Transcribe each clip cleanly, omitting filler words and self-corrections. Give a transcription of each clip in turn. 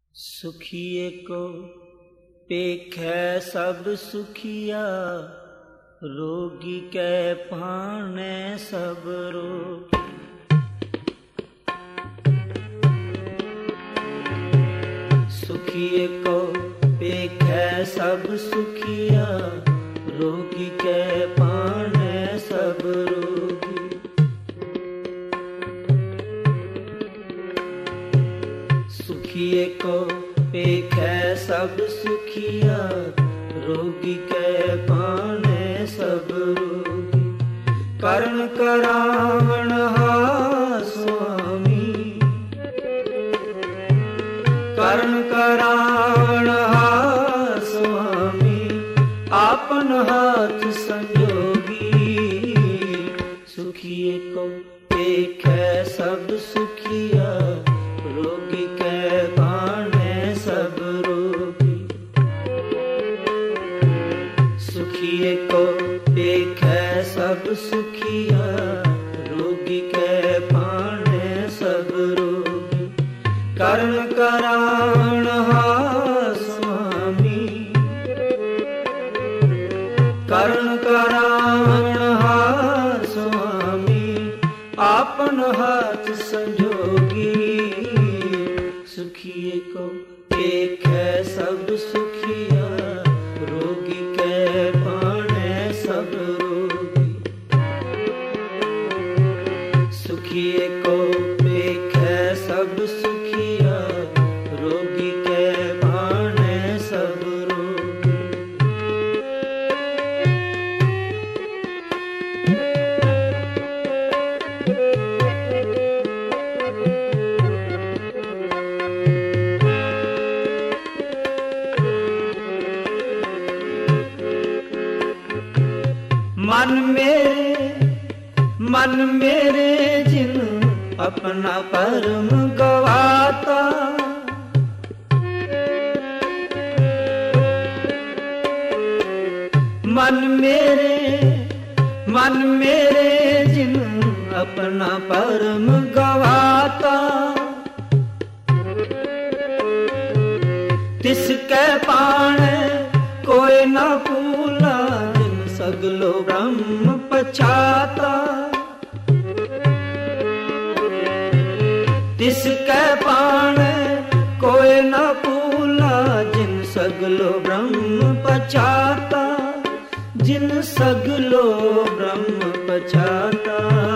सुखिए को पेखै सब सुखिया, रोगी कै पाणै सब रोग। सुखिए को पेखै सब सुखिया, रोगी कै पाणै सब रोगी। सुखिए को पेखै सब सुखिया, रोगी कै पाणै सब रोगी। करण करावण हा स्वामी, करण करावण हा स्वामी, आपन हाथ संजोगी। सुखिए को पेखै सब सुखिया, रोगी कै पाणै सब रोगी। सुखिए को पेखै सब सुखिया, रोगी कै पाणै सब रोगी। करण करावण हा स्वामी, करण करावण हा स्वामी, आपन हाथ संजोगी। सुखिए को पेखै सब सुखिया, रोगी कै पाणै सब रोगी। सुखिए को पेखै सब सुखिया, रोगी कै पाणै सब रोगी। मन मेरे जिन अपना परम गवाता, मन मेरे जिन अपना परम गवाता। तिसकै पाणै कोई न भूला, जिन सगलो ब्रह्म पछाता। तिसकै पाणै कोई न भूला, जिन सगलो ब्रह्म पछाता, जिन सगलो ब्रह्म पछाता।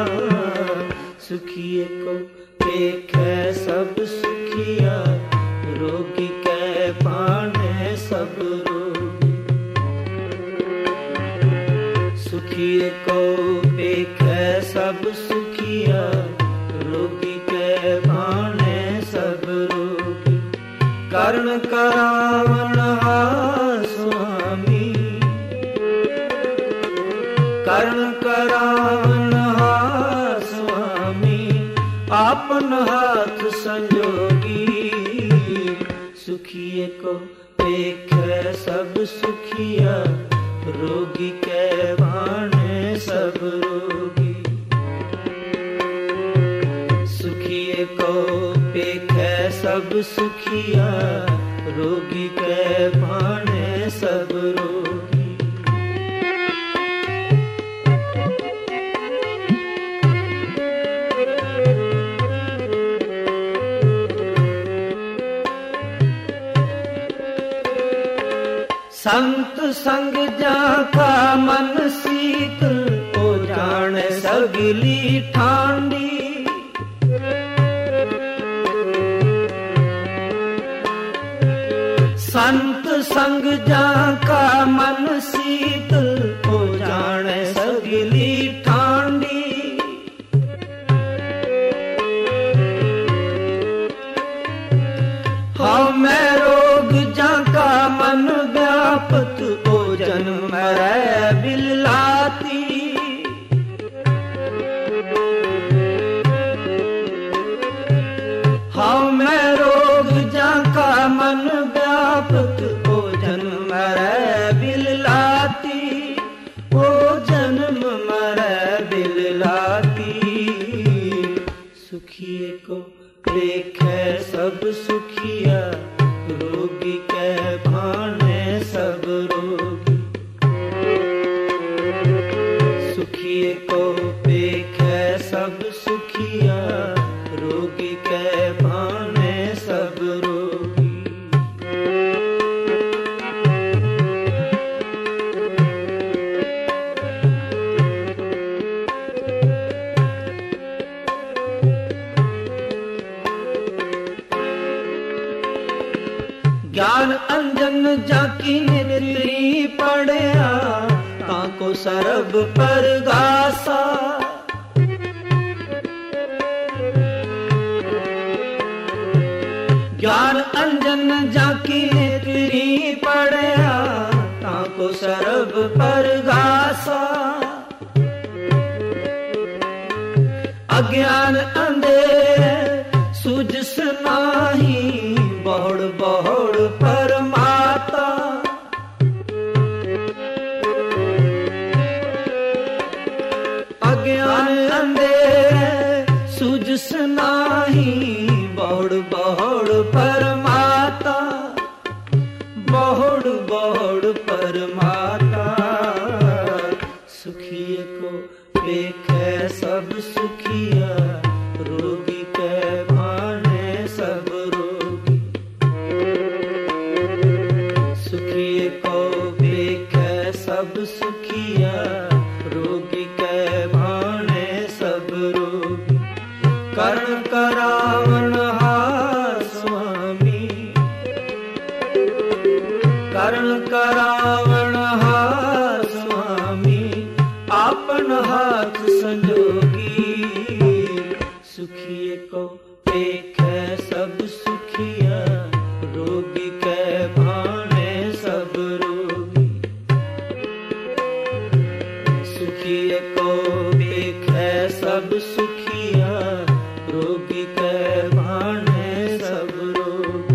सुखिए को पेखै सब सुखिया, रोगी कै पाणै सब रोगी। सुखिए को पेखै सब सुखिया, रोगी कै पाणै सब रोगी। करण करावण हा स्वामी, करण करावण हा स्वामी, आपन हाथ संजोगी। सुखिए को पेखै सब सुखिया, रोगी कै पाणै सब रोगी। सुखिए को पेखै सब सुखिया, रोगी कै पाणै सब रोगी। संत संग जाका मन शीतल, ओ जाने सगली ठांडी। संत संग जाका मन शीतल, ओ जाने सगली ठांडी। हाँ मैं रोग जाका मन व्यापत, ओ जन्म मरै बिललाती। हाँ मैं रोग जाका मन व्यापत, ओ जन्म मरै बिललाती। ओ जन्म मरै बिललाती। सुखिए को पेखै सब सुखिया, रोगी कै भाने सब रोगी। सुखिए को पेखै सब सुखिया, रोगी कै भाने सब रोगी। ज्ञान अंजन जाकी नेत्री पढ़िया, ताको सरब परगासा। ज्ञान अंजन जाकी नेत्री पढ़िया, ताको सरब परगासा। अज्ञान अंधेरे सूझस नाही, बहुड़ बहुड़ परमाता। अज्ञान अंधेरे सूझस नाही, बहुड़ बहुड़ परमाता। बहुड़ बहुड़ परमाता। सुखिए को पेखै सब सुखिया, रोगी कै भाने सब रोगी। सुखिए को पेखै सब सुखिया, रोगी कै भाने सब रोगी। कर्ण करावण हार स्वामी, कर्ण करावण हार स्वामी, आपन हाथ संजोगी। सुखिए को पेखै सब सुखिया, रोगी कै भाने सब रोगी। सुखिए को पेखै सब सुखिया, रोगी कै भाने सब रोगी।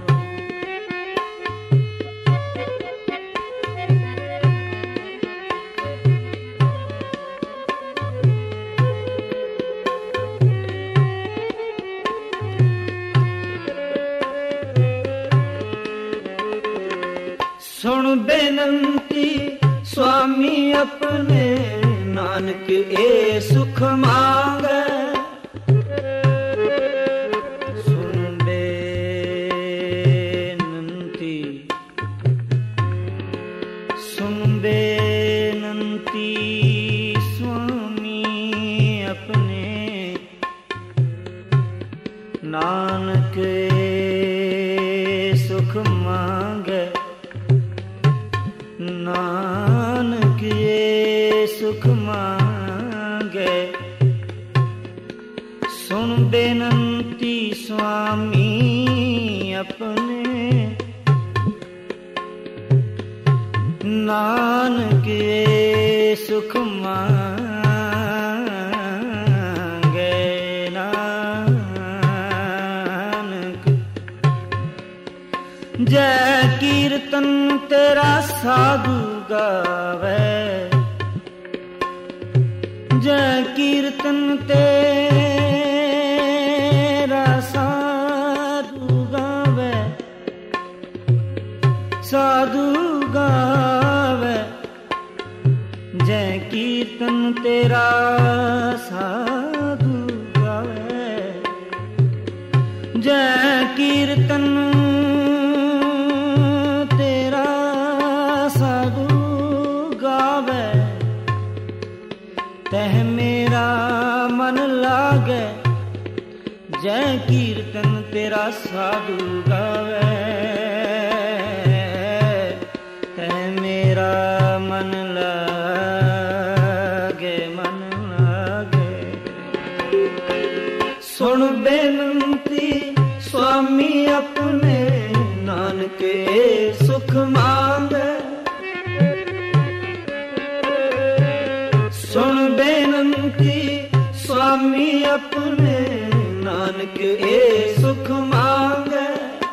सुन बेनंती स्वामी अपने, नानक ए सुख मांगे। सुन बेनंती, सुन बेनंती स्वामी अपने, नानक ए सुख मांगे। नानक ये सुख मांगे। सुन बेनंती स्वामी अपने, नानक ये सुख मांगे। नानक जय कीर्तन तेरा साधु गावे, जय कीर्तन तेरा साधु गावे, साधु गावे। जय कीर्तन तेरा साधु गावे, जय कीर्तन तह मेरा मन लागे। जय कीर्तन तेरा साधु गावे, तह मेरा मन लागे, मन लागे। सुन बेनंती स्वामी अपने, नानक सुख मांगे। सुन बेनंती स्वामी अपने, नानक ए सुख मांगे।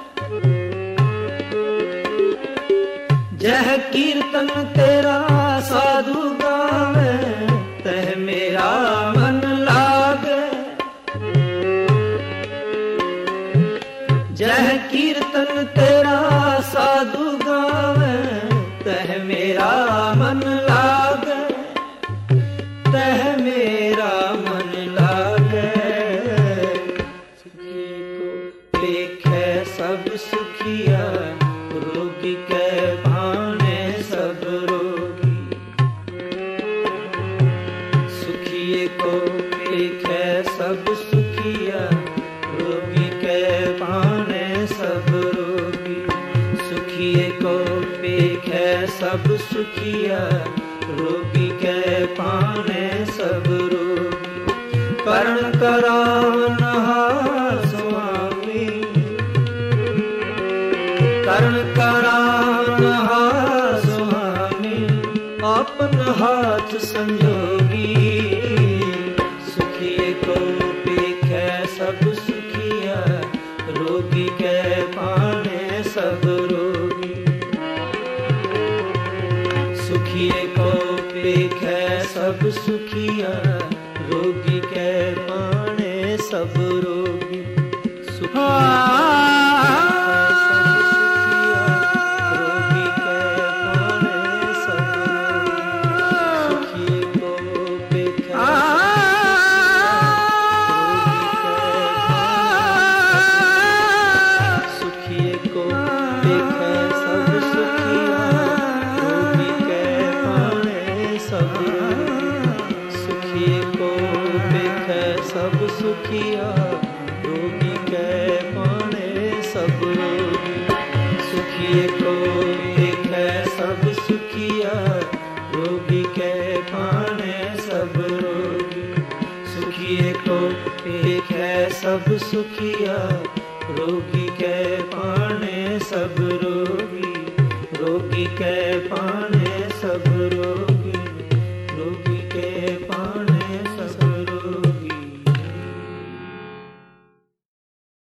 जह कीर्तन तेरा साधु गावे, तह मेरा मन लागे। जह की कीर्तन तेरा साधु गावे, तह मेरा मन लागे, तह मेरा मन लागे। सुखी को देखे सब सुखिया, रोगी के भाने सब रोगी। सुखिए को देखे सब सुखिया, रोगी के भाने सब रोगी। सुखिए को देखे सब सुखिया, रोगी के पाने सब रोगी। करण करावनहार स्वामी, करण करावनहार स्वामी, अपन हाथ संजोगी। सुखिए को देखे सब सुखिया, रोगी के पाने सब रोगी। सुखिए को देखे सब सुखिया, रोगी के पाने सब रोगी। सब सुखिया, रोगी के पाने सब रोगी। सुखिए को देखे सब सुखिया, रोगी के पाने सब रोगी। सुखिए को देखे सब सुखिया, रोगी के पाने सब रोगी। रोगी के पाने सब रोगी।